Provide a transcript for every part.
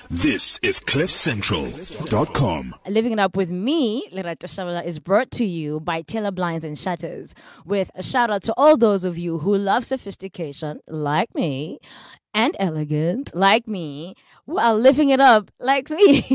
This is CliffCentral.com. Living It Up with me, Lerato Shabala, is brought to you by Taylor Blinds and Shutters, with a shout out to all those of you who love sophistication, like me, and elegant, like me, while living it up, like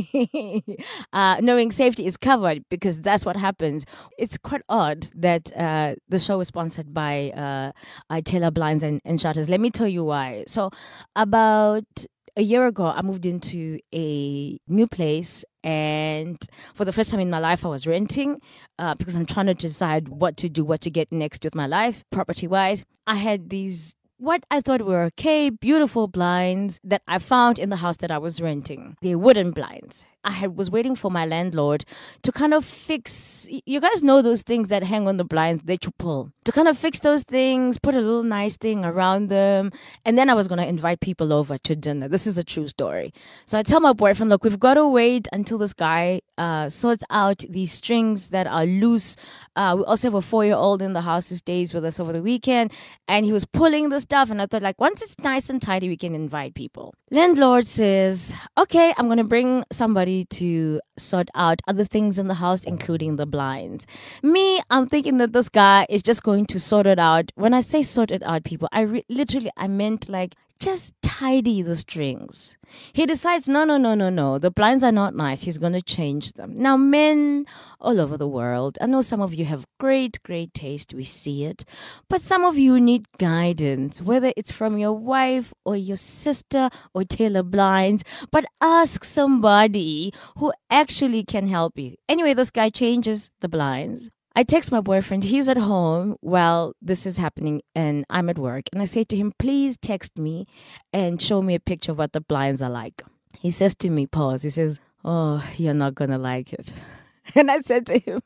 me. Knowing safety is covered, because that's what happens. It's quite odd that the show is sponsored by Taylor Blinds and Shutters. Let me tell you why. So, about a year ago, I moved into a new place, and for the first time in my life, I was renting because I'm trying to decide what to do, what to get next with my life, property-wise. I had these, what I thought were okay, beautiful blinds that I found in the house that I was renting. They're wooden blinds. Was waiting for my landlord to kind of fix, you guys know those things that hang on the blinds that you pull, to kind of fix those things, put a little nice thing around them. And then I was going to invite people over to dinner. This is a true story. So I tell my boyfriend, look, we've got to wait until this guy sorts out these strings that are loose. We also have a 4-year-old in the house who stays with us over the weekend. And he was pulling the stuff. And I thought, like, once it's nice and tidy, we can invite people. Landlord says, okay, I'm going to bring somebody to sort out other things in the house, including the blinds. Me, I'm thinking that this guy is just going to sort it out. When I say sort it out, people, I meant like just tidy the strings. He decides, no. The blinds are not nice. He's going to change them. Now, men all over the world, I know some of you have great taste. We see it. But some of you need guidance, whether it's from your wife or your sister or Taylor Blinds. But ask somebody who actually can help you. Anyway, this guy changes the blinds. I text my boyfriend. He's at home while this is happening and I'm at work. And I say to him, please text me and show me a picture of what the blinds are like. He says to me, pause. He says, oh, you're not going to like it. And I said to him,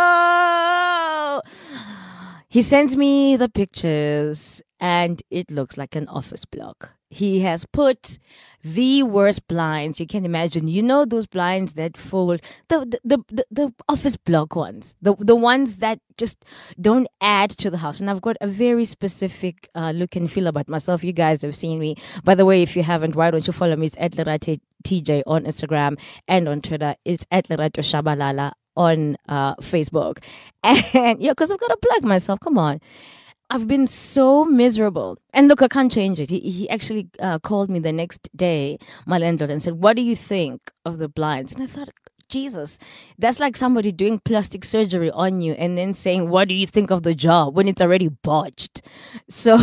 no. He sends me the pictures and it looks like an office block. He has put the worst blinds you can imagine. You know those blinds that fold, the office block ones, the ones that just don't add to the house. And I've got a very specific look and feel about myself. You guys have seen me. By the way, if you haven't, why don't you follow me? It's at Lerato TJ on Instagram and on Twitter. It's at Lerato Shabalala on Facebook. And yeah, because I've got to plug myself. Come on. I've been so miserable. And look, I can't change it. He actually called me the next day, my landlord, and said, what do you think of the blinds? And I thought, Jesus, that's like somebody doing plastic surgery on you and then saying, what do you think of the job when it's already botched? So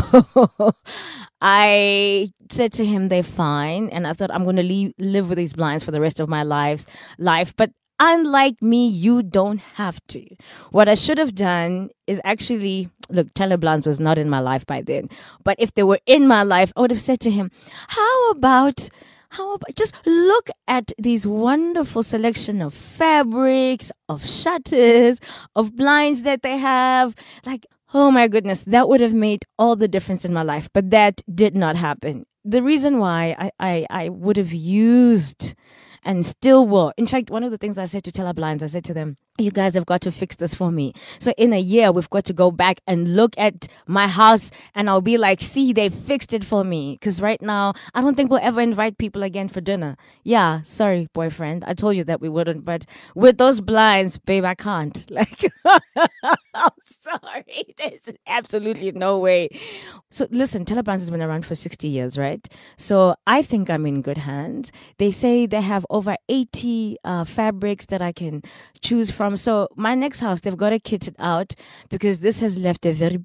I said to him, they're fine. And I thought, I'm going to live with these blinds for the rest of my life. But unlike me, you don't have to. What I should have done is actually, look, Taylor Blinds was not in my life by then. But if they were in my life, I would have said to him, how about just look at these wonderful selection of fabrics, of shutters, of blinds that they have. Like, oh my goodness, that would have made all the difference in my life. But that did not happen. The reason why I would have used and still will. In fact, one of the things I said to Taylor Blinds, I said to them, you guys have got to fix this for me. So in a year, we've got to go back and look at my house and I'll be like, see, they fixed it for me. Because right now, I don't think we'll ever invite people again for dinner. Yeah, sorry, boyfriend. I told you that we wouldn't. But with those blinds, babe, I can't. Like, I'm sorry. There's absolutely no way. So listen, Taylor Blinds has been around for 60 years, right? So I think I'm in good hands. They say they have over 80 fabrics that I can choose from. So my next house, they've got to kit it out because this has left a very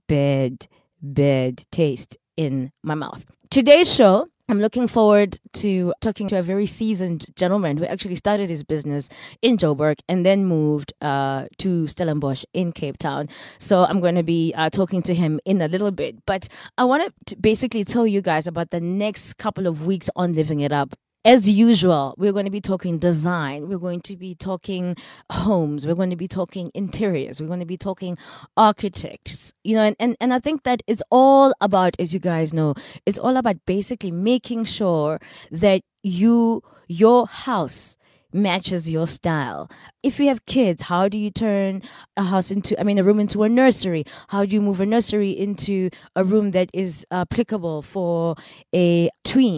bad taste in my mouth. Today's show, I'm looking forward to talking to a very seasoned gentleman who actually started his business in Joburg and then moved to Stellenbosch in Cape Town. So I'm going to be talking to him in a little bit. But I want to basically tell you guys about the next couple of weeks on Living It Up. As usual, we're going to be talking design. We're going to be talking homes. We're going to be talking interiors. We're going to be talking architects. You know, and I think that it's all about, as you guys know, it's all about basically making sure that your house matches your style. If you have kids, how do you turn a room into a nursery? How do you move a nursery into a room that is applicable for a tween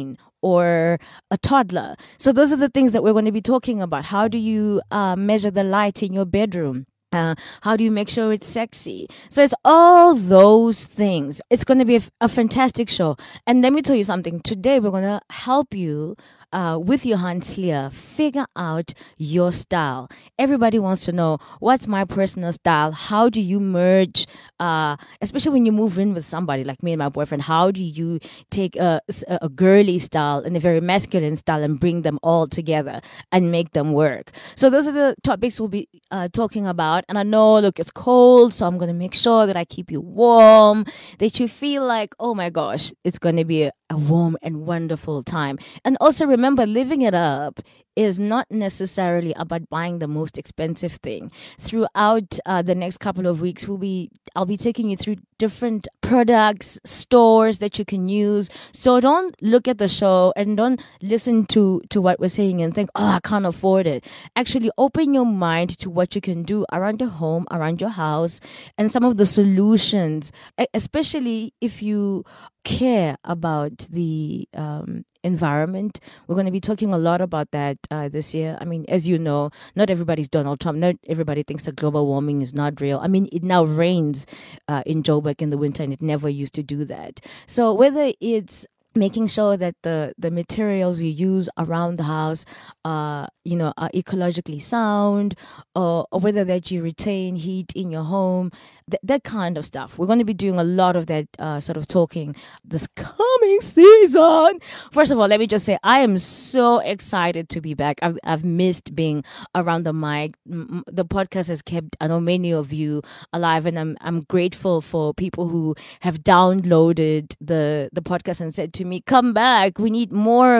or a toddler. So those are the things that we're going to be talking about. How do you measure the light in your bedroom? How do you make sure it's sexy? So it's all those things. It's going to be a fantastic show. And let me tell you something. Today we're going to help you with Johan Slier figure out your style. Everybody wants to know, what's my personal style? How do you merge, especially when you move in with somebody like me and my boyfriend, how do you take a girly style and a very masculine style and bring them all together and make them work? So those are the topics we'll be talking about. And I know, look, it's cold, so I'm going to make sure that I keep you warm, that you feel like, oh my gosh, it's going to be a warm and wonderful time. And also remember, living it up is not necessarily about buying the most expensive thing. Throughout the next couple of weeks, I'll be taking you through different products, stores that you can use. So don't look at the show and don't listen to what we're saying and think, oh, I can't afford it. Actually, open your mind to what you can do around your home, around your house, and some of the solutions, especially if you care about the environment. We're going to be talking a lot about that this year. I mean, as you know, not everybody's Donald Trump. Not everybody thinks that global warming is not real. I mean, it now rains in Joburg in the winter, and it never used to do that. So whether it's making sure that the materials you use around the house are ecologically sound, or whether that you retain heat in your home, that kind of stuff. We're going to be doing a lot of that sort of talking this coming season. First of all, let me just say I am so excited to be back. I've missed being around the mic. The podcast has kept, I know, many of you alive, and I'm grateful for people who have downloaded the podcast and said to me, come back, we need more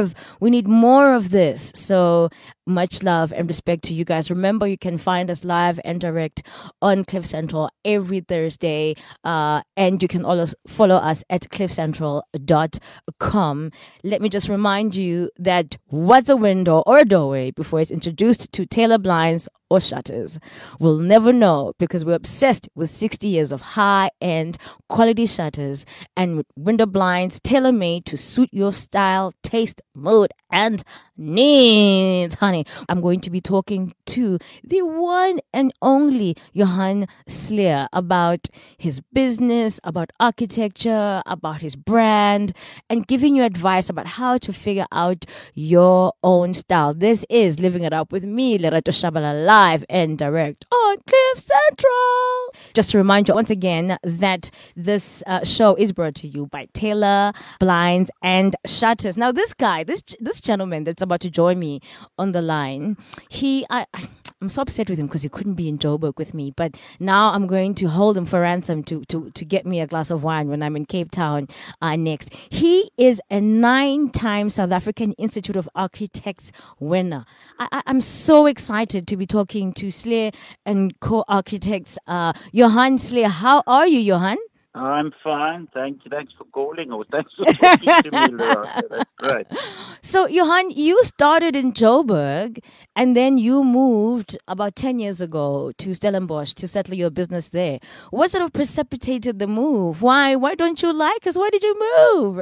of this. So much love and respect to you guys. Remember, you can find us live and direct on Cliff Central every Thursday, and you can always follow us at cliffcentral.com. Let me just remind you that what's a window or a doorway before it's introduced to Taylor blinds or shutters? We'll never know, because we're obsessed with 60 years of high-end quality shutters and window blinds tailor-made to suit your style, taste, mood, and needs. Honey, I'm going to be talking to the one and only Johan Slier about his business, about architecture, about his brand, and giving you advice about how to figure out your own style. This is Living It Up with me, Lerato Shabala, live and direct on Cliff Central. Just to remind you once again that this show is brought to you by Taylor Blinds and Shutters. Now, this guy, this gentleman that's about to join me on the line, I'm so upset with him because he couldn't be in Joburg with me. But now I'm going to hold him for ransom to get me a glass of wine when I'm in Cape Town next. He is a 9-time South African Institute of Architects winner. I'm so excited to be talking to Slier and co-architects Johan Slier. How are you, Johan? I'm fine. Thanks for calling, or thanks for talking to me, Laura. That's great. So, Johan, you started in Joburg, and then you moved about 10 years ago to Stellenbosch to settle your business there. What sort of precipitated the move? Why don't you like us? Why did you move?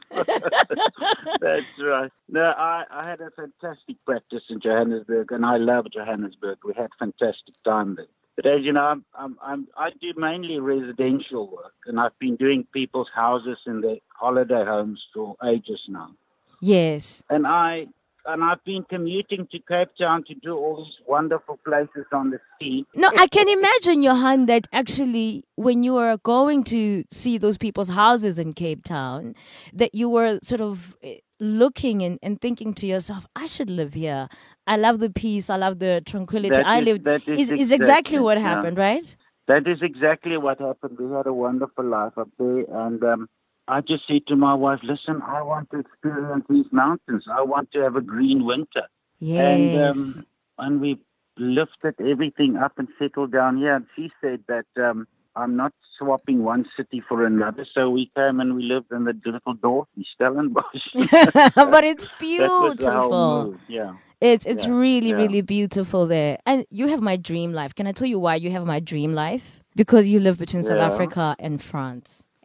That's right. No, I had a fantastic practice in Johannesburg, and I love Johannesburg. We had fantastic time there. But as you know, I do mainly residential work, and I've been doing people's houses in their holiday homes for ages now. Yes. And I've been commuting to Cape Town to do all these wonderful places on the sea. No, I can imagine, Johan, that actually when you were going to see those people's houses in Cape Town, that you were sort of looking and thinking to yourself, I should live here. I love the peace. I love the tranquility. That is exactly what happened, right? That is exactly what happened. We had a wonderful life up there. And I just said to my wife, listen, I want to experience these mountains. I want to have a green winter. Yes. And we lifted everything up and settled down here. And she said that I'm not swapping one city for another. So we came and we lived in the little dorp in Stellenbosch. But it's beautiful. That was the whole move. Yeah. It's really beautiful there. And you have my dream life. Can I tell you why you have my dream life? Because you live between South Africa and France.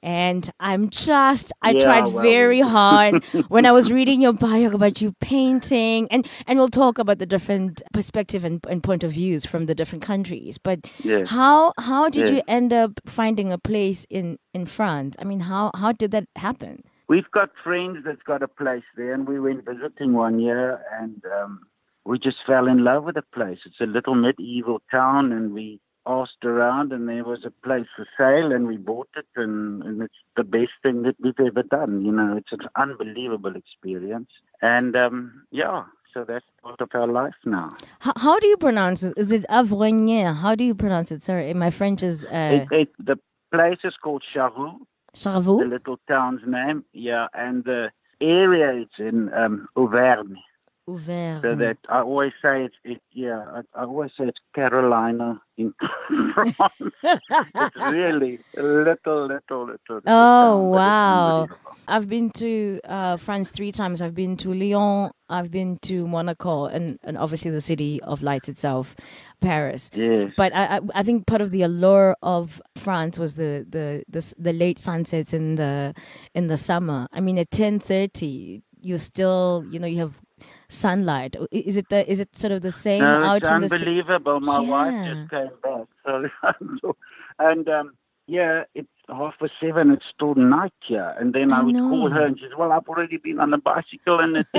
And I Yeah, tried well, very hard when I was reading your bio about you painting, and we'll talk about the different perspective and point of views from the different countries. But yes, how did yes. you end up finding a place in France? I mean, how did that happen? We've got friends that's got a place there, and we went visiting one year, and we just fell in love with the place. It's a little medieval town, and we asked around, and there was a place for sale, and we bought it, and it's the best thing that we've ever done. You know, it's an unbelievable experience, and yeah, so that's part of our life now. How do you pronounce it? Is it Avognier? How do you pronounce it? Sorry, my French is The place is called Charroux, the Charvoux. little town's name, yeah, and the area it's in Auvergne. So Auvergne. that I always say I always say it's Carolina in France. It's really a little Oh, town, but it's wow. unbelievable. I've been to France 3 times. I've been to Lyon, I've been to Monaco, and obviously the city of lights itself, Paris. Yes. But I think part of the allure of France was the late sunsets in the summer. I mean, at 10:30, you're still, you have sunlight. Is it sort of the same No, it's out in the unbelievable. My wife Yeah. just came back, and yeah, it's 7:30. It's still night here, and then I I would call her, know. and she says, "Well, I've already been on a bicycle, and it."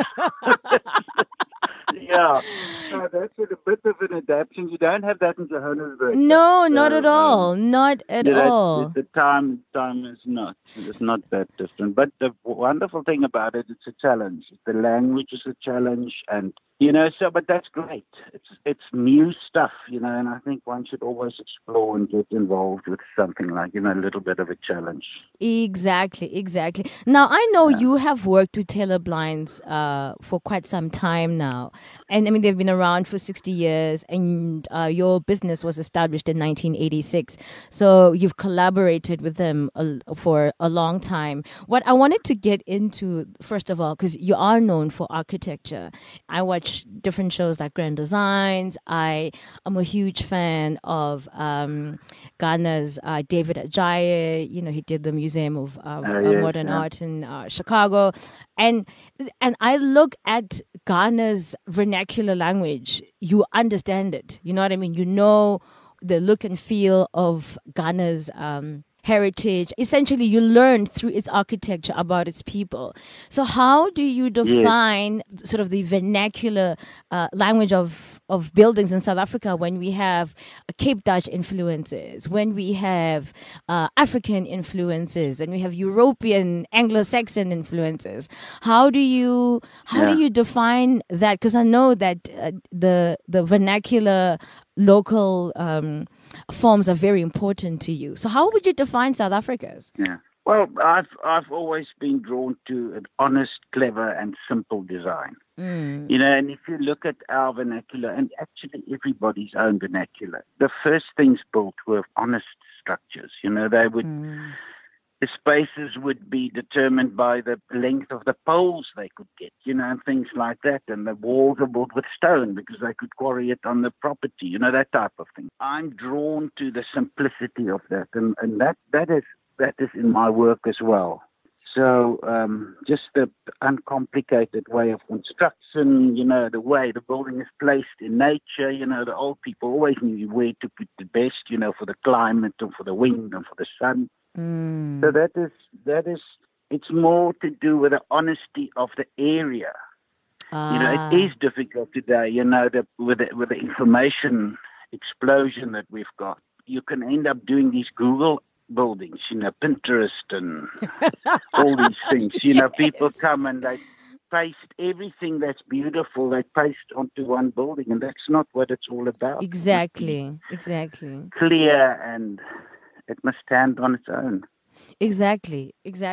Yeah, so that's a bit of an adaptation. You don't have that in Johannesburg. No, not at So, all. Not at yeah, all. the time is not. It's not that different. But the wonderful thing about it, it's a challenge. The language is a challenge, and but that's great. It's new stuff, and I think one should always explore and get involved with something like a little bit of a challenge. Exactly, exactly. Now, I know Yeah. you have worked with Taylor Blinds for quite some time now. And I mean, they've been around for 60 years, and your business was established in 1986. So you've collaborated with them for a long time. What I wanted to get into, first of all, because you are known for architecture, I watch different shows like Grand Designs. I am a huge fan of Ghana's David Ajayi. He did the Museum of Yes, Modern yeah. Art in Chicago, and I look at Ghana's vernacular language. You understand it. You know what I mean? You know the look and feel of Ghana's heritage. Essentially, you learn through its architecture about its people. So, how do you define sort of the vernacular language of buildings in South Africa when we have Cape Dutch influences, when we have African influences, and we have European, Anglo-Saxon influences? How do you define that? Because I know that the vernacular local forms are very important to you. So how would you define South Africa's? Yeah. Well, I've always been drawn to an honest, clever, and simple design. Mm. And if you look at our vernacular, and actually everybody's own vernacular, the first things built were honest structures. They would. The spaces would be determined by the length of the poles they could get, and things like that. And the walls are built with stone because they could quarry it on the property, that type of thing. I'm drawn to the simplicity of that, and that is in my work as well. So just the uncomplicated way of construction, the way the building is placed in nature, the old people always knew where to put the best, for the climate and for the wind and for the sun. Mm. So that is, it's more to do with the honesty of the area. It is difficult today, with the information explosion that we've got. You can end up doing these Google buildings, Pinterest and all these things. Yes. People come and they paste everything that's beautiful, they paste onto one building, and that's not what it's all about. Exactly. Clear, and it must stand on its own. Exactly.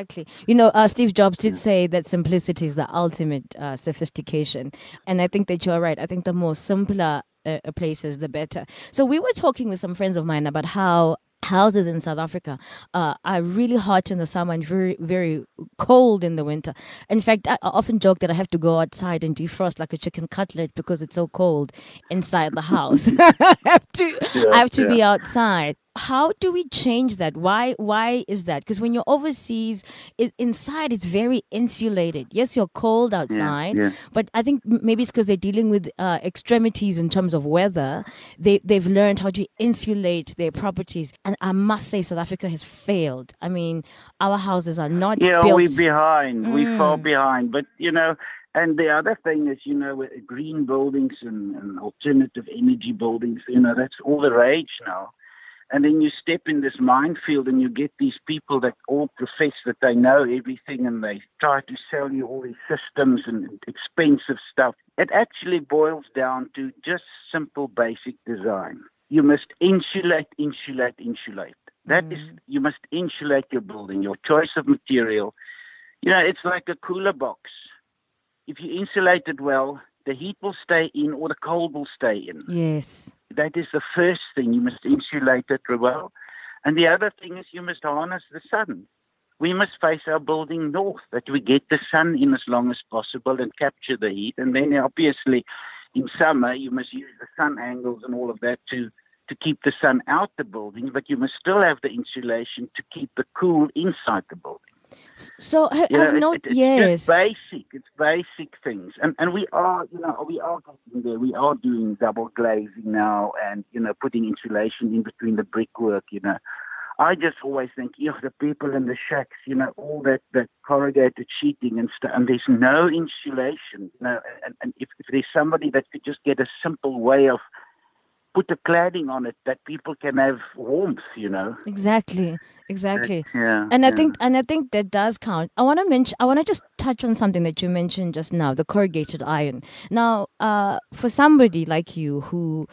Steve Jobs did say that simplicity is the ultimate sophistication. And I think that you're right. I think the more simpler places, the better. So we were talking with some friends of mine about how houses in South Africa are really hot in the summer and very, very cold in the winter. In fact, I often joke that I have to go outside and defrost like a chicken cutlet because it's so cold inside the house. I have to be outside. how do we change that? Why is that? Because when you're overseas, inside it's very insulated. Yes, you're cold outside, yeah. but I think maybe it's because they're dealing with extremities in terms of weather. They've learned how to insulate their properties, and I must say South Africa has failed. I mean, our houses are not Yeah, built. we're behind. We're far behind. But, and the other thing is, with green buildings and alternative energy buildings, that's all the rage now. And then you step in this minefield and you get these people that all profess that they know everything and they try to sell you all these systems and expensive stuff. It actually boils down to just simple basic design. You must insulate. That is, you must insulate your building, your choice of material. It's like a cooler box. If you insulate it well, the heat will stay in or the cold will stay in. Yes. That is the first thing. You must insulate it well. And the other thing is you must harness the sun. We must face our building north, that we get the sun in as long as possible and capture the heat. And then obviously in summer you must use the sun angles and all of that to keep the sun out the building, but you must still have the insulation to keep the cool inside the building. So I've noticed, yes, It's basic things, and we are getting there. We are doing double glazing now, and putting insulation in between the brickwork. I just always think, the people in the shacks, all that corrugated sheeting and stuff, and there's no insulation. And if there's somebody that could just get a simple way of put a cladding on it that people can have warmth, Exactly. Yeah. And I think that does count. I want to just touch on something that you mentioned just now, the corrugated iron. Now, for somebody like you who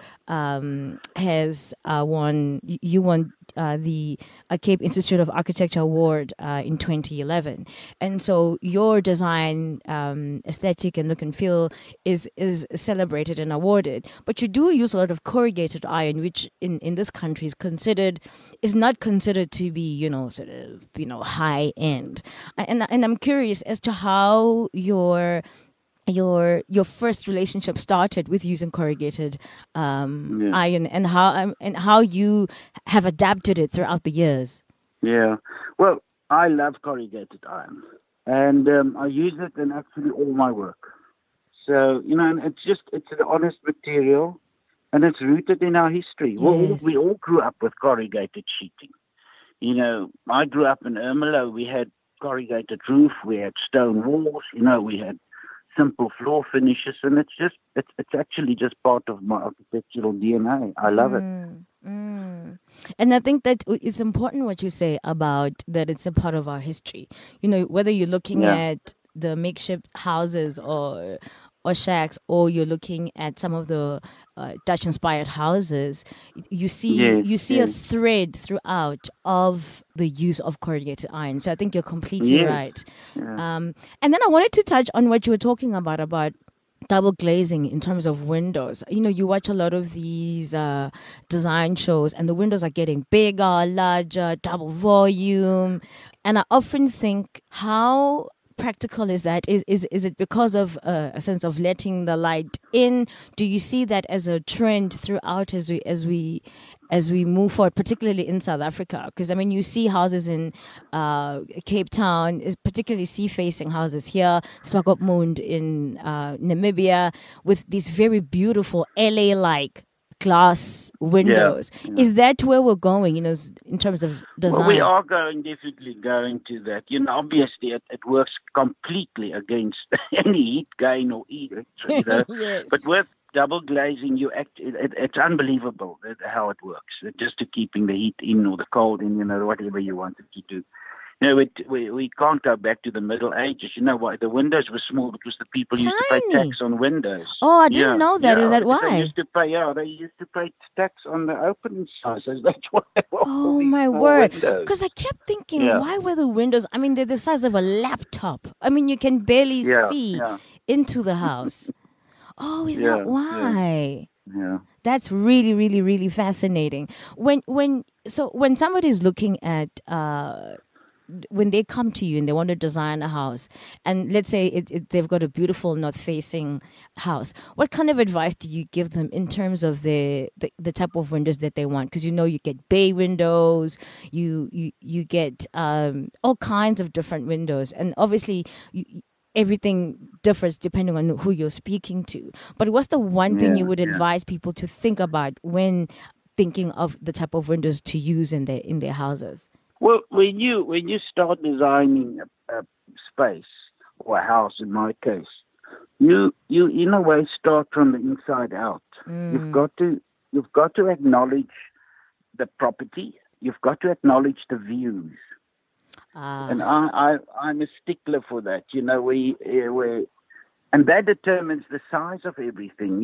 has won the Cape Institute of Architecture Award in 2011, and so your design aesthetic and look and feel is celebrated and awarded. But you do use a lot of corrugated iron, which in this country is not considered to be high end. And I'm curious as to how your first relationship started with using corrugated iron, and how you have adapted it throughout the years. Yeah, well, I love corrugated iron, and I use it in actually all my work. So and it's an honest material, and it's rooted in our history. Yes. We all grew up with corrugated sheeting. I grew up in Ermelo. We had corrugated roof. We had stone walls. We had simple floor finishes, and it's actually just part of my architectural DNA. I love it. And I think that it's important what you say about that it's a part of our history. Whether you're looking at the makeshift houses or shacks, or you're looking at some of the Dutch-inspired houses, you see a thread throughout of the use of corrugated iron. So I think you're completely right. Yeah. And then I wanted to touch on what you were talking about double glazing in terms of windows. You watch a lot of these design shows, and the windows are getting bigger, larger, double volume. And I often think, how practical is that? Is it because of a sense of letting the light in? Do you see that as a trend throughout as we move forward, particularly in South Africa? Because you see houses in Cape Town, particularly sea-facing houses here, Swakopmund in Namibia, with these very beautiful LA-like glass windows. Yeah. Is that where we're going, in terms of design? Well, we are definitely going to that. Obviously it works completely against any heat gain or either. Yes. But with double glazing, it's unbelievable how it works. Just to keeping the heat in or the cold in, whatever you wanted to do. We can't go back to the Middle Ages. Why? The windows were small because the people used to pay tax on windows. Oh, I didn't know that. Is that why? They used to pay tax on the opening sizes. That's why they were Oh, my word. Because I kept thinking, why were the windows? They're the size of a laptop. You can barely see into the house. Oh, is that why? Yeah. That's really, really, really fascinating. When somebody's looking at when they come to you and they want to design a house, and let's say they've got a beautiful north-facing house, what kind of advice do you give them in terms of the type of windows that they want? Because you get bay windows, you get all kinds of different windows, and obviously everything differs depending on who you're speaking to. But what's the one thing you would advise people to think about when thinking of the type of windows to use in their houses? Well, when you start designing a space or a house, in my case, you in a way start from the inside out. You've got to acknowledge the property. You've got to acknowledge the views. And I'm a stickler for that. And that determines the size of everything.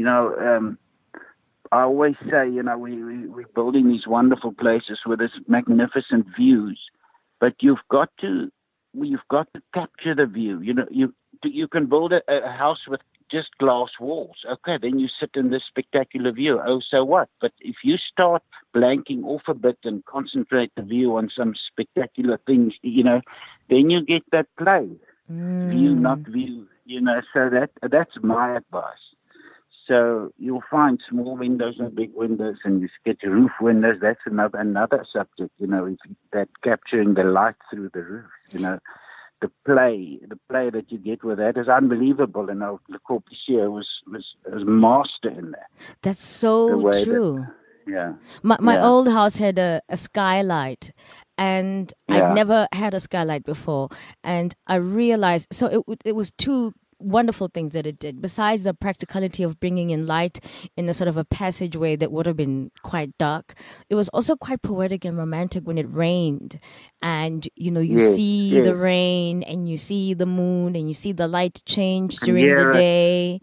I always say, we're building these wonderful places with this magnificent views, but you've got to capture the view. You can build a house with just glass walls. Okay, then you sit in this spectacular view. Oh, so what? But if you start blanking off a bit and concentrate the view on some spectacular things, then you get that play. View, not view. So that's my advice. So you'll find small windows and big windows, and you get roof windows. That's another subject, that capturing the light through the roof, The play that you get with that is unbelievable. And Le Corbusier was master in that. That's so true. My old house had a skylight, and I'd never had a skylight before. And I realized, so it was two wonderful things that it did. Besides the practicality of bringing in light in a sort of a passageway that would have been quite dark, it was also quite poetic and romantic when it rained, and you see the rain, and you see the moon, and you see the light change during the day.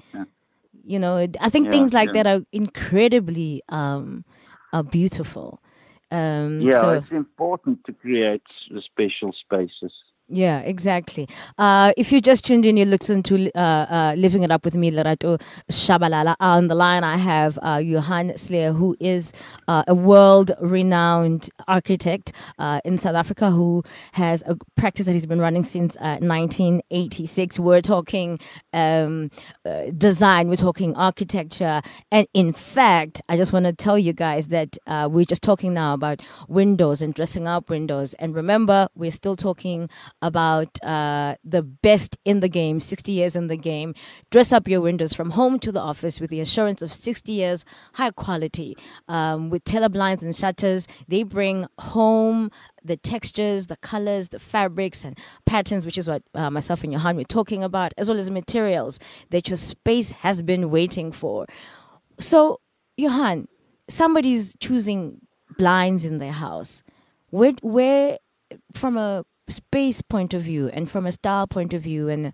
I think things like that are incredibly beautiful. So it's important to create special spaces. Yeah, exactly. If you just tuned in, you listen to Living It Up with me, Lerato Shabalala. On the line, I have Johan Slier, who is a world-renowned architect in South Africa, who has a practice that he's been running since 1986. We're talking design, we're talking architecture, and in fact, I just want to tell you guys that we're just talking now about windows and dressing up windows. And remember, we're still talking about the best in the game, 60 years in the game. Dress up your windows from home to the office with the assurance of 60 years high quality. With Taylor Blinds and Shutters, they bring home the textures, the colors, the fabrics and patterns, which is what myself and Johan were talking about, as well as materials that your space has been waiting for. So, Johan, somebody's choosing blinds in their house. Where from a space point of view and from a style point of view and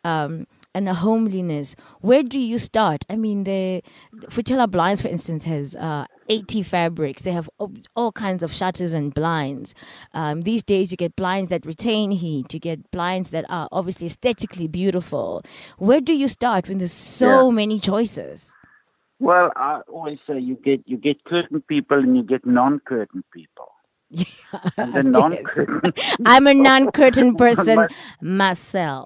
a homeliness, where do you start? I mean, the Futela Blinds, for instance, has 80 fabrics. They have all kinds of shutters and blinds. These days, you get blinds that retain heat. You get blinds that are obviously aesthetically beautiful. Where do you start when there's so many choices? Well, I always say you get curtain people and you get non-curtain people. And the non-curtain. I'm a non-curtain person myself.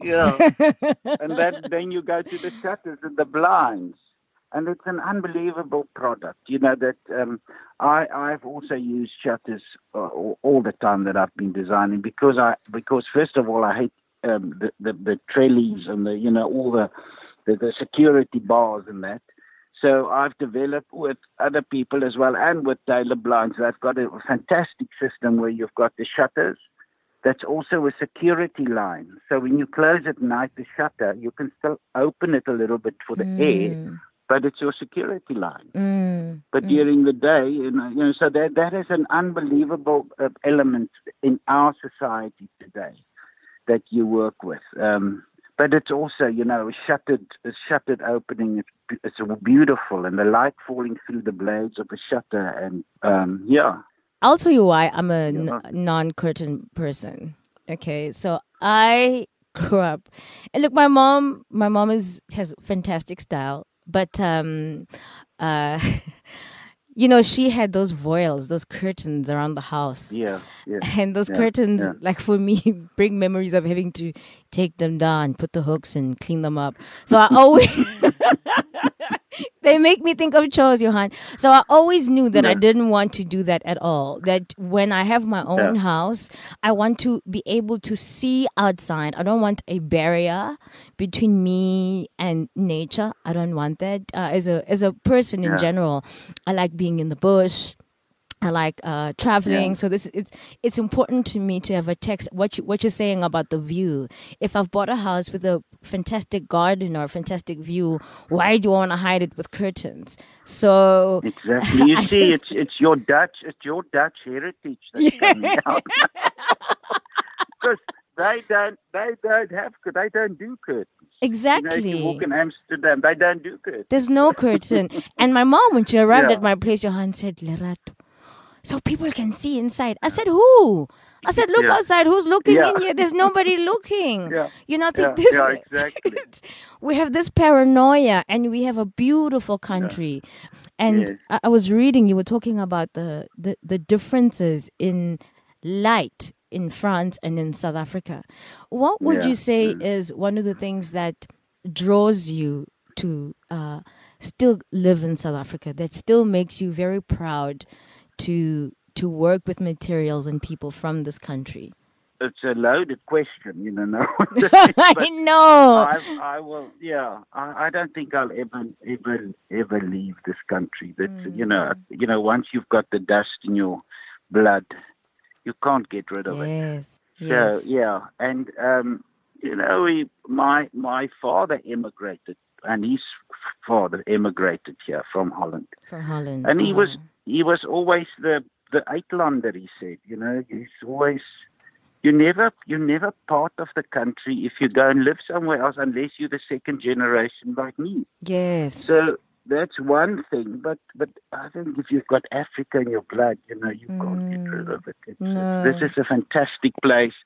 And then you go to the shutters and the blinds, and it's an unbelievable product. That I've also used shutters all the time that I've been designing because first of all I hate the trellis and all the security bars and that. So I've developed with other people as well and with Taylor Blinds. I've got a fantastic system where you've got the shutters. That's also a security line. So when you close at night the shutter, you can still open it a little bit for the air, but it's your security line. But during the day, so that is an unbelievable element in our society today that you work with. But it's also, a shuttered opening. It's beautiful, and the light falling through the blades of the shutter, and I'll tell you why I'm a non-curtain person. Okay, so I grew up, and look, my mom has fantastic style, but You know, she had those voiles, those curtains around the house. Yeah, yeah, And those yeah, curtains, yeah. like for me, bring memories of having to take them down, put the hooks and clean them up. So I always, they make me think of chores, Johan. So I always knew that I Yeah, didn't want to do that at all. That when I have my own yeah, house, I want to be able to see outside. I don't want a barrier between me and nature. I don't want that. As a person in yeah, general, I like being in the bush. I like yeah. traveling, so this it's important to me to have a text. What you're saying about the view. If I've bought a house with a fantastic garden or a fantastic view, why do I want to hide it with curtains? So Exactly. You I see, just it's your Dutch heritage that's coming out because they don't do curtains. You know, if you walk exactly. in Amsterdam, they don't do curtains. There's no curtain. And my mom, when she arrived at Yeah, my place, Johan said, "Lerato, so people can see inside." I said, "Who?" I said, "Look yeah, outside. Who's looking yeah, in here? There's nobody looking." yeah, You know, I think yeah, this. yeah. Exactly. We have this paranoia, and we have a beautiful Yeah. country. And Yes. I was reading. You were talking about the differences in light in France and in South Africa. What would you Yeah. say Yeah. is one of the things that draws you to still live in South Africa? That still makes you very proud to work with materials and people from this country. It's a loaded question, no I but know. I will, yeah. I don't think I'll ever leave this country. That once you've got the dust in your blood, you can't get rid of it. Yes. Yes. So yeah, and my father immigrated, and his father immigrated here from Holland, From Holland. and he was always the Uitlander. He said, he's always. You're never part of the country if you go and live somewhere else unless you're the second generation like me. Yes. So that's one thing. But I think if you've got Africa in your blood, you can't get rid of it. This No. is a fantastic place,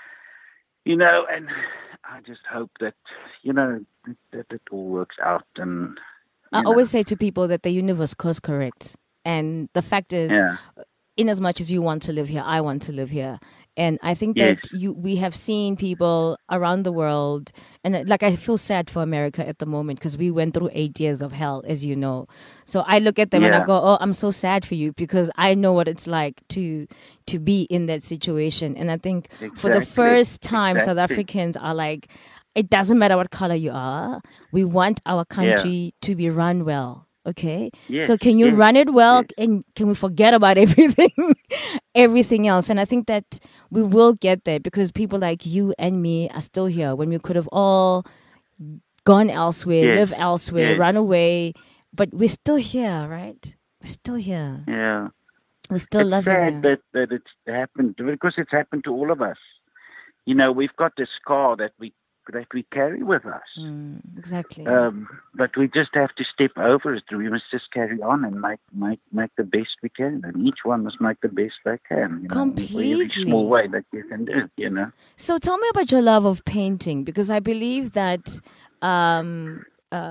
and I just hope that that it all works out. And I always say to people that the universe course corrects. And the fact is, yeah, in as much as you want to live here, I want to live here. And I think that yes, we have seen people around the world, and like I feel sad for America at the moment because we went through 8 years of hell, as you know. So I look at them and I yeah, go, "Oh, I'm so sad for you," because I know what it's like to be in that situation. And I think for the exactly, first time, South exactly, Africans are like, it doesn't matter what color you are. We want our yeah, country to be run well. Okay. yes, So can you yes, run it well yes, and can we forget about everything everything else? And I think that we will get there because people like you and me are still here when we could have all gone elsewhere, yes, live elsewhere, yes, run away, but we're still here, right? We're still here. yeah. We still It's love it sad here. that it's happened because it's happened to all of us. We've got this scar that we carry with us. Exactly. But we just have to step over it. We must just carry on and make the best we can. And each one must make the best they can, in every small Completely. way that you can do. So tell me about your love of painting because I believe that um,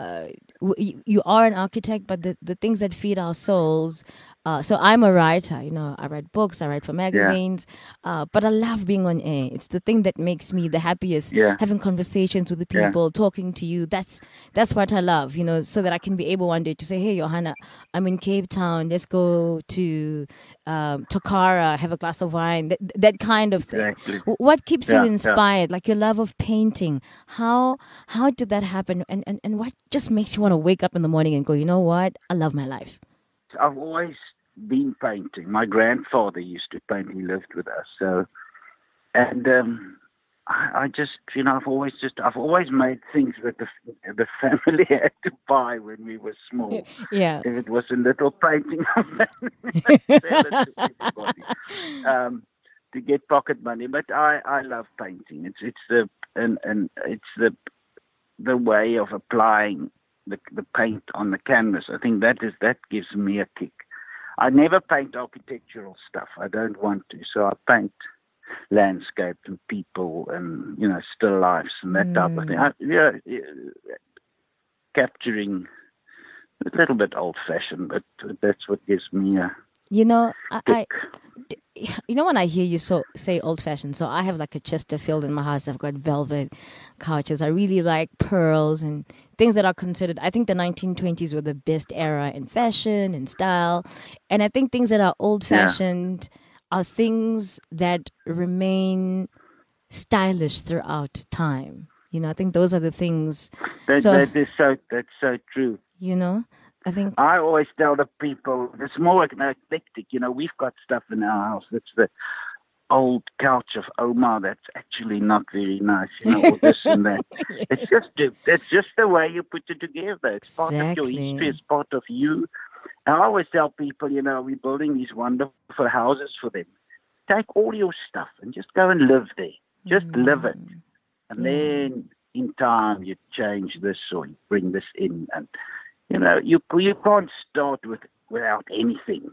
you are an architect, but the things that feed our souls. So I'm a writer. I write books, I write for Yeah, magazines, but I love being on air. It's the thing that makes me the happiest. yeah, Having conversations with the yeah, people, talking to you. That's what I love. So that I can be able one day to say, "Hey, Johanna, I'm in Cape Town. Let's go to Tokara, have a glass of wine." That kind of thing. exactly. What keeps you Yeah, yeah. inspired? Like your love of painting. How did that happen? And what just makes you want to wake up in the morning and go, you know what? I love my life. I've always been painting. My grandfather used to paint. He lived with us. So, and I just, I've always made things that the family had to buy when we were small. Yeah. If it was a little painting, sell it to everybody to get pocket money. But I love painting. It's the way of applying the paint on the canvas. I think that gives me a kick. I never paint architectural stuff. I don't want to. So I paint landscape and people and still lifes and that type of thing. Capturing a little bit old-fashioned, but that's what gives me a You know, kick. when I hear you say old-fashioned, so I have like a Chesterfield in my house. I've got velvet couches. I really like pearls and things that are considered. I think the 1920s were the best era in fashion and style, and I think things that are old-fashioned are things that remain stylish throughout time. I think those are the things. That's so true. I think. I always tell the people, it's more eclectic. We've got stuff in our house. That's the old couch of Omar that's actually not very nice, or this and that. It's just the way you put it together. It's part of your history. It's part of you. And I always tell people, we're building these wonderful houses for them. Take all your stuff and just go and live there. Just live it. And then in time you change this or you bring this in. And, you can't start without anything,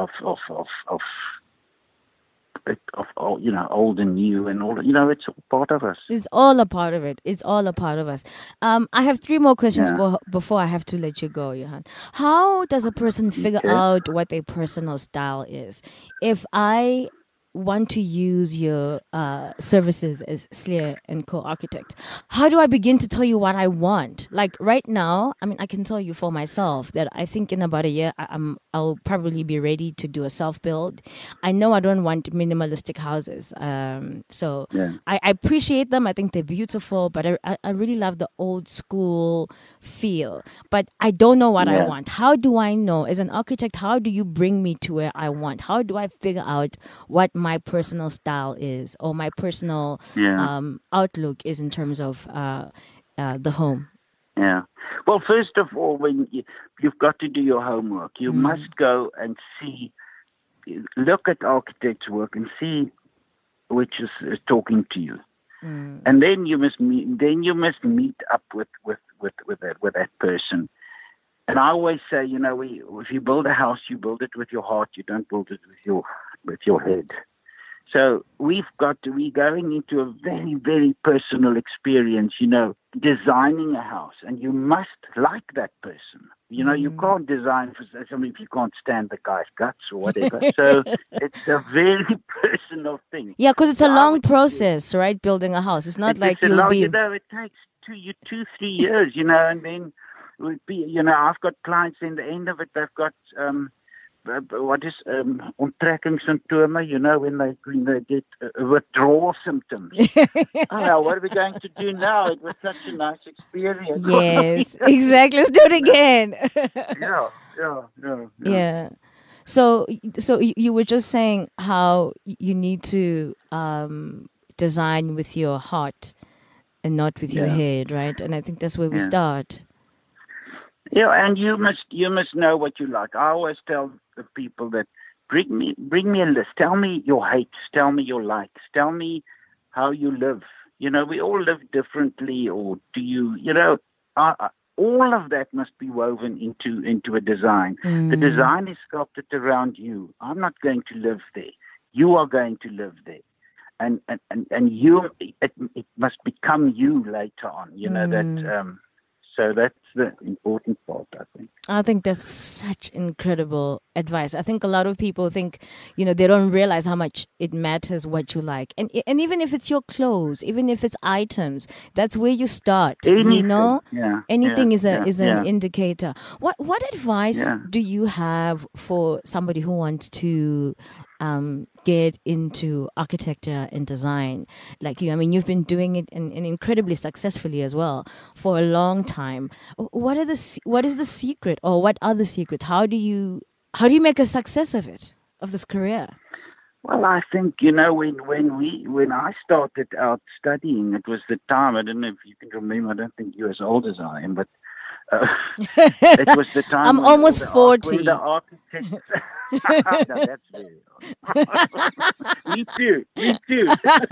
of old and new and all. It's all part of us. It's all a part of it. It's all a part of us. I have 3 more questions before I have to let you go, Johan. How does a person figure out what their personal style is? If I want to use your services as Sleer & Co architect, how do I begin to tell you what I want? Like right now, I can tell you for myself that I think in about a year I'll probably be ready to do a self-build. I know I don't want minimalistic houses, so I appreciate them. I think they're beautiful, but I really love the old school feel, but I don't know what I want. How do I know as an architect? How do you bring me to where I want? How do I figure out what my personal style is or my personal outlook is in terms of the home? Yeah. Well, first of all, when you've got to do your homework, you must go and look at architects' work and see which is talking to you. And then you must meet up with that person. And I always say, if you build a house, you build it with your heart. You don't build it with your head. So we're going into a very, very personal experience, designing a house, and you must like that person. You can't design for somebody if you can't stand the guy's guts or whatever. So it's a very personal thing. Yeah, because it's a long process, right? Building a house. It's not like you'll be. It takes 2-3 years, and then it would be. I've got clients in the end of it. They've got what is onttrekkingssymptome, when they get withdrawal symptoms. What are we going to do now? It was such a nice experience. Yes, exactly. Let's do it again. Yeah. So you were just saying how you need to design with your heart and not with your head, right? And I think that's where we start. Yeah, and you must know what you like. I always tell the people that bring me a list. Tell me your hates. Tell me your likes. Tell me how you live. We all live differently, or do you? All of that must be woven into a design. The design is sculpted around you. I'm not going to live there. You are going to live there, and you. It must become you later on. That. So that's the important part, I think. I think that's such incredible advice. I think a lot of people think, they don't realize how much it matters what you like. And even if it's your clothes, even if it's items, that's where you start, Anything. Anything is an indicator. What advice do you have for somebody who wants to get into architecture and design like you? You've been doing it and incredibly successfully as well for a long time. What is the secret, or what are the secrets? How do you make a success of this career? Well, I think, when I started out studying, it was the time, I don't know if you can remember, I don't think you're as old as I am, but it was the time. I'm almost 40. When the architects... No, that's very old. Me too.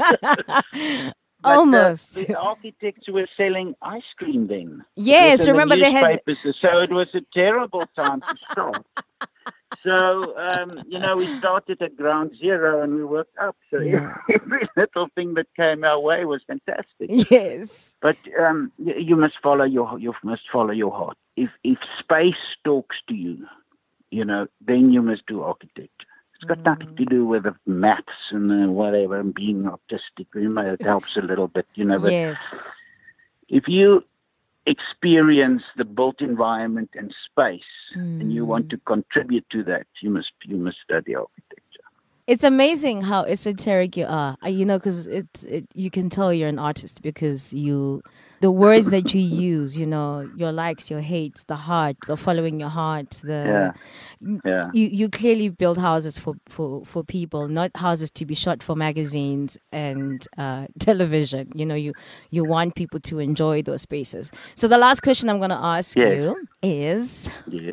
Almost. The architects were selling ice cream then. Yes, remember they had... So it was a terrible time to start. So, we started at ground zero and we worked up. So every little thing that came our way was fantastic. Yes. But you must follow your heart. if space talks to you, then you must do architecture. It's got nothing to do with the maths and whatever and being artistic. It helps a little bit, but Yes. if you experience the built environment and space and you want to contribute to that, you must study architecture. It's amazing how esoteric you are, because you can tell you're an artist because the words that you use, your likes, your hates, the heart, the following your heart, you clearly build houses for people, not houses to be shot for magazines and television. You want people to enjoy those spaces. So the last question I'm going to ask you is,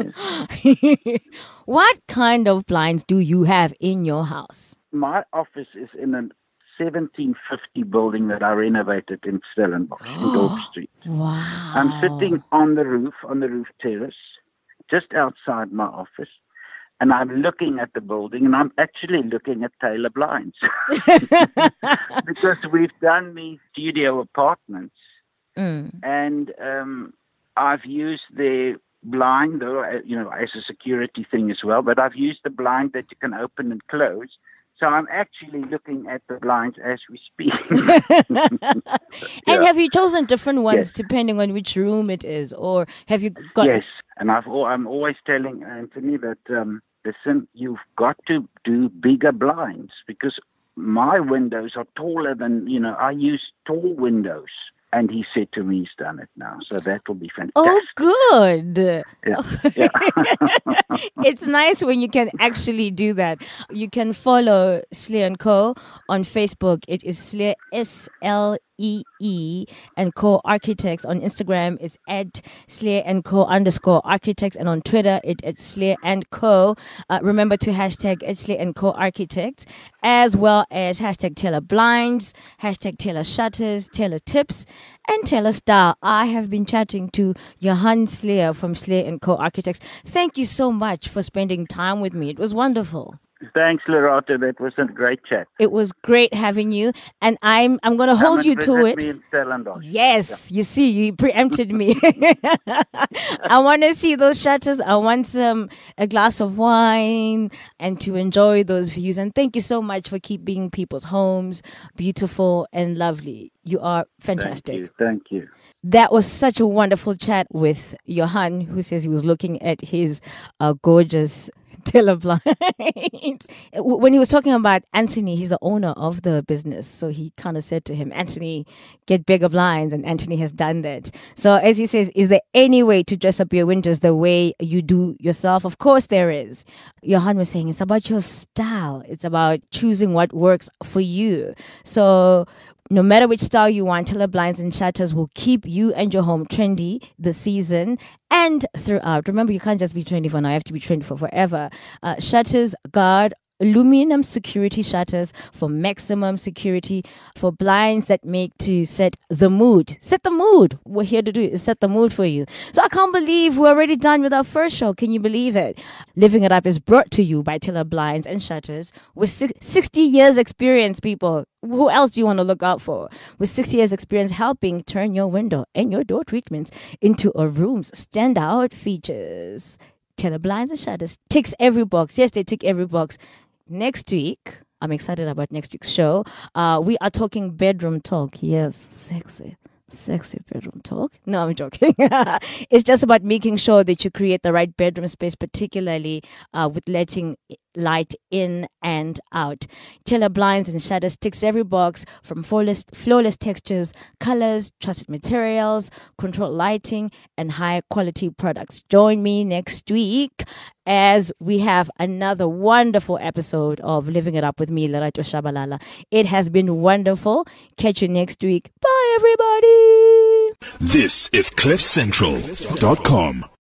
what kind of blinds do you have in your house? My office is in a 1750 building that I renovated in Stellenbosch, in Dorp Street. Wow. I'm sitting on the roof terrace, just outside my office, and I'm looking at the building, and I'm actually looking at Taylor blinds. Because we've done these studio apartments, and I've used the blind, though, as a security thing as well, but I've used the blind that you can open and close. So I'm actually looking at the blinds as we speak. And have you chosen different ones depending on which room it is, or have you got? Yes, and I'm always telling Anthony that listen, you've got to do bigger blinds because my windows are taller than I use tall windows. And he said to me, he's done it now. So that will be fantastic. Oh, good. Yeah. It's nice when you can actually do that. You can follow Slee & Co. on Facebook. It is Slee, SLEE and Co. Architects. On Instagram, it's at Slee & Co. _architects. And on Twitter, it's Slee & Co. Remember to hashtag Slee & Co. Architects, as well as hashtag Taylor Blinds, hashtag Taylor Shutters, Taylor Tips, and Taylor Style. I have been chatting to Johan Slee from Slee & Co. Architects. Thank you so much for spending time with me. It was wonderful. Thanks, Loretta. That was a great chat. It was great having you, and I'm going to hold you to it. Me in Stellenbosch. Yes, you see, you preempted me. I want to see those shutters. I want a glass of wine and to enjoy those views. And thank you so much for keeping people's homes beautiful and lovely. You are fantastic. Thank you. That was such a wonderful chat with Johan, who says he was looking at his gorgeous Taylor blinds. When he was talking about Anthony, he's the owner of the business. So he kind of said to him, Anthony, get bigger blinds. And Anthony has done that. So as he says, is there any way to dress up your windows the way you do yourself? Of course there is. Johan was saying it's about your style. It's about choosing what works for you. So no matter which style you want, Taylor Blinds and Shutters will keep you and your home trendy this season and throughout. Remember, you can't just be trendy for now. You have to be trendy for forever. Shutters guard aluminum security shutters for maximum security, for blinds that make to set the mood. Set the mood. What we're here to do is set the mood for you. So I can't believe we're already done with our first show. Can you believe it? Living It Up is brought to you by Taylor Blinds and Shutters with 60 years experience, people. Who else do you want to look out for? With 60 years experience helping turn your window and your door treatments into a room's standout features. Taylor Blinds and Shutters ticks every box. Yes, they tick every box. Next week, I'm excited about next week's show. We are talking bedroom talk. Yes, sexy bedroom talk. No, I'm joking. It's just about making sure that you create the right bedroom space, particularly with letting light in and out. Taylor Blinds and Shutters ticks every box, from flawless textures, colors, trusted materials, controlled lighting, and high quality products. Join me next week as we have another wonderful episode of Living It Up with me, Lerato Shabalala. It has been wonderful. Catch you next week. Bye, everybody. This is CliffCentral.com.